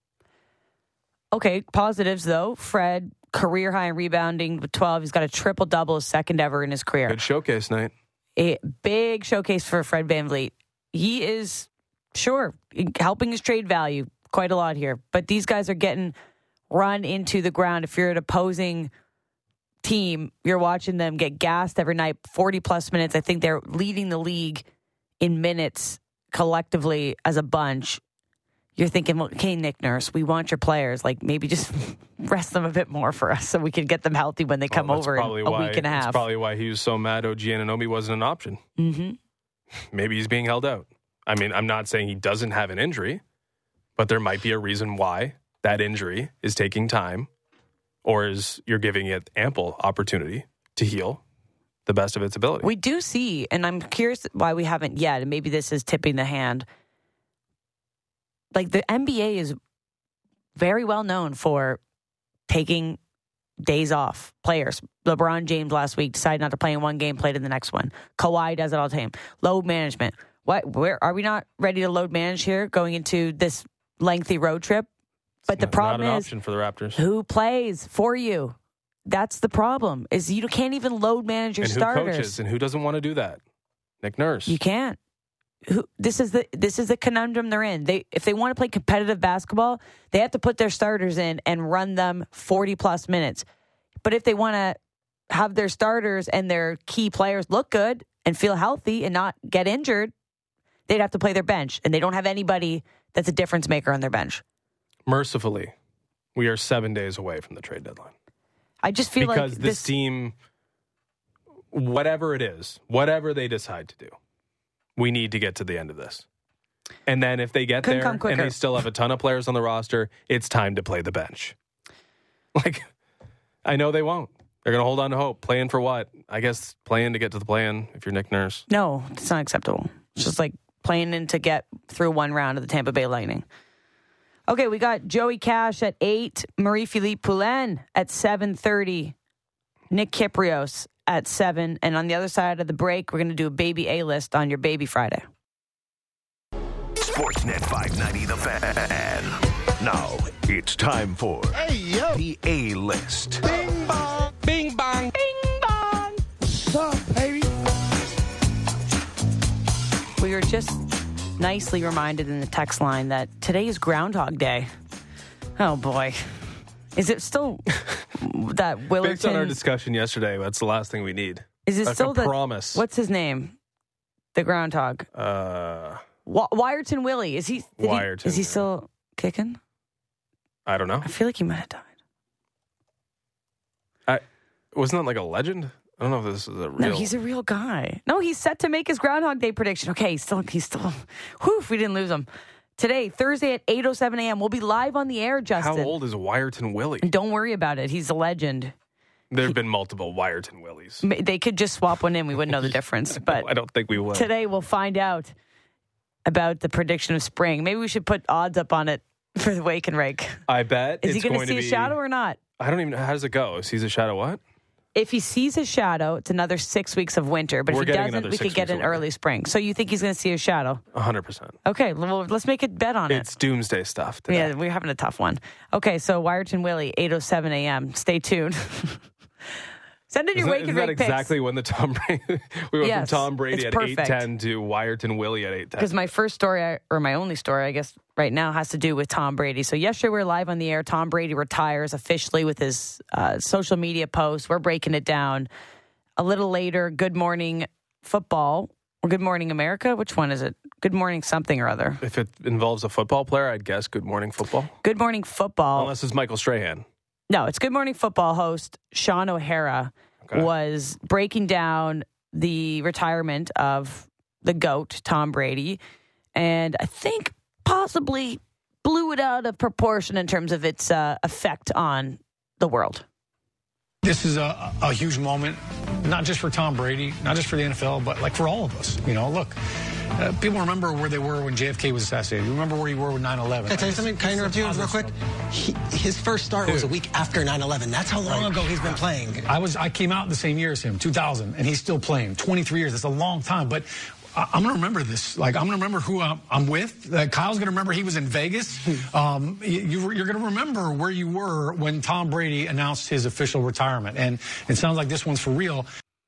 Okay, positives, though. Fred, career high in rebounding with 12. He's got a triple-double, his second ever in his career. Good showcase night. A big showcase for Fred VanVleet. He is, sure, helping his trade value quite a lot here. But these guys are getting run into the ground. If you're an opposing team, you're watching them get gassed every night, 40-plus minutes. I think they're leading the league in minutes collectively as a bunch. You're thinking, well, okay, Nick Nurse, we want your players. Like, maybe just rest them a bit more for us so we can get them healthy when they come over in a week and a half. That's probably why he was so mad OG Anunoby wasn't an option. Mm-hmm. Maybe he's being held out. I mean, I'm not saying he doesn't have an injury, but there might be a reason why that injury is taking time, or you're giving it ample opportunity to heal the best of its ability. We do see, and I'm curious why we haven't yet, and maybe this is tipping the hand. Like, the NBA is very well known for taking days off. Players. LeBron James last week decided not to play in one game, played in the next one. Kawhi does it all the time. Load management. Where are we not ready to load manage here going into this lengthy road trip? But the problem not an is, option for the Raptors. Who plays for you? That's the problem. Is you can't even load manage your starters. Who coaches and who doesn't want to do that? Nick Nurse. You can't. This is the conundrum they're in. If they want to play competitive basketball, they have to put their starters in and run them 40-plus minutes. But if they want to have their starters and their key players look good and feel healthy and not get injured, they'd have to play their bench. And they don't have anybody that's a difference maker on their bench. Mercifully, we are 7 days away from the trade deadline. I just feel because like this team, whatever it is, whatever they decide to do, we need to get to the end of this. And then if they get there and they still have a ton of players on the roster, it's time to play the bench. Like, I know they won't. They're going to hold on to hope. Playing for what? I guess playing to get to the play-in if you're Nick Nurse. No, it's not acceptable. It's just like playing in to get through one round of the Tampa Bay Lightning. Okay, we got Joey Cash at 8, Marie-Philippe Poulin at 7:30, Nick Kyprios at 7, and on the other side of the break, we're going to do a baby A-list on your baby Friday. Sportsnet 590 The Fan. Now, it's time for the A-list. Bing bong. Bing bong. Bing bong. What's up, baby? We were just nicely reminded in the text line that today is Groundhog Day. Oh, boy. Is it still that Willerton? Based on our discussion yesterday, that's the last thing we need. Is it that's still a promise? What's his name? The groundhog. Wyerton Willie. Is he? Wyerton. Is he still kicking? I don't know. I feel like he might have died. Wasn't that like a legend? I don't know if this is a real... No, he's a real guy. No, he's set to make his Groundhog Day prediction. Okay, he's still. Whew, we didn't lose him. Today, Thursday at 8:07 a.m. We'll be live on the air, Justin. How old is Wyerton Willie? Don't worry about it. He's a legend. There have been multiple Wyerton Willies. They could just swap one in. We wouldn't know the difference. But no, I don't think we would. Today, we'll find out about the prediction of spring. Maybe we should put odds up on it for the Wake and Rake. I bet. Is he going to see a shadow or not? I don't even know. How does it go? Sees a shadow what? If he sees his shadow, it's another 6 weeks of winter. But if he doesn't, we could get an early spring. So you think he's going to see a shadow? 100%. Okay, well, let's make a bet on it. It's doomsday stuff today. Yeah, we're having a tough one. Okay, so Wyerton Willie, 8:07 a.m. Stay tuned. Send in your Wake and Rake picks. Is that exactly when the Tom Brady... we went from Tom Brady at perfect. 8:10 to Wyerton Willie at 8:10. Because my first story, or my only story, I guess, right now has to do with Tom Brady. So yesterday we were live on the air. Tom Brady retires officially with his social media post. We're breaking it down. A little later, Good Morning Football, or Good Morning America. Which one is it? Good Morning something or other. If it involves a football player, I'd guess Good Morning Football. Good Morning Football. Unless it's Michael Strahan. No, it's Good Morning Football host Sean O'Hara was breaking down the retirement of the GOAT, Tom Brady, and I think possibly blew it out of proportion in terms of its effect on the world. This is a huge moment, not just for Tom Brady, not just for the NFL, but like for all of us. You know, look, people remember where they were when JFK was assassinated. You remember where you were with 9/11. Can I tell you something? Can I interrupt you real quick? His first start was a week after 9/11. That's how long ago he's been playing. I came out the same year as him, 2000, and he's still playing. 23 years. That's a long time. But I'm going to remember this. Like, I'm going to remember who I'm with. Kyle's going to remember he was in Vegas. You're going to remember where you were when Tom Brady announced his official retirement. And it sounds like this one's for real.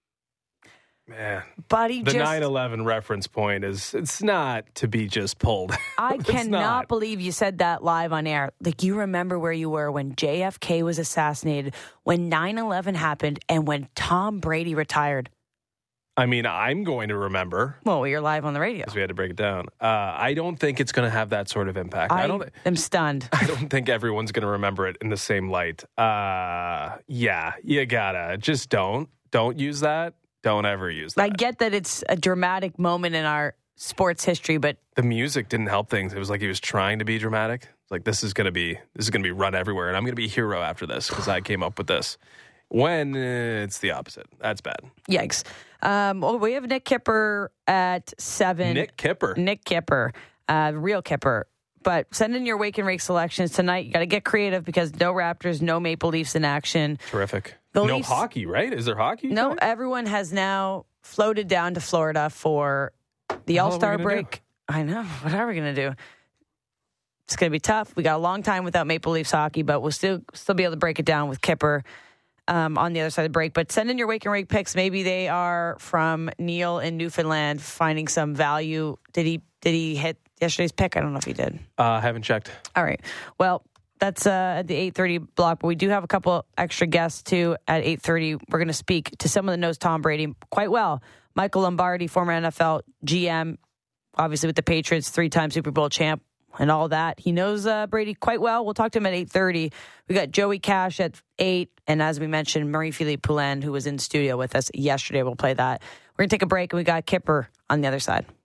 Man, but the 9/11 reference point it's not to be just pulled. I cannot believe you said that live on air. Like, you remember where you were when JFK was assassinated, when 9/11 happened, and when Tom Brady retired. I mean, I'm going to remember. Well, you're live on the radio. Because we had to break it down. I don't think it's going to have that sort of impact. I am stunned. I don't think everyone's going to remember it in the same light. Yeah, you gotta. Just don't use that. Don't ever use that. I get that it's a dramatic moment in our sports history, but the music didn't help things. It was like he was trying to be dramatic. It's like, this is gonna be run everywhere, and I'm gonna be a hero after this because I came up with this. When it's the opposite, that's bad. Yikes. We have Nick Kipper at 7. Nick Kipper, real Kipper. But send in your Wake and Rake selections tonight. You got to get creative because no Raptors, no Maple Leafs in action. Terrific. No hockey, right? Is there hockey? No, everyone has now floated down to Florida for the All-Star break. I know. What are we going to do? It's going to be tough. We got a long time without Maple Leafs hockey, but we'll still be able to break it down with Kipper on the other side of the break. But send in your Wake and Rake picks. Maybe they are from Neil in Newfoundland finding some value. Did he hit yesterday's pick? I don't know if he did. Haven't checked. All right. Well, that's at the 8:30 block, but we do have a couple extra guests, too, at 8:30. We're going to speak to someone that knows Tom Brady quite well. Michael Lombardi, former NFL GM, obviously with the Patriots, 3-time Super Bowl champ and all that. He knows Brady quite well. We'll talk to him at 8:30. We got Joey Cash at 8, and as we mentioned, Marie-Philippe Poulin, who was in studio with us yesterday. We'll play that. We're going to take a break, and we got Kipper on the other side.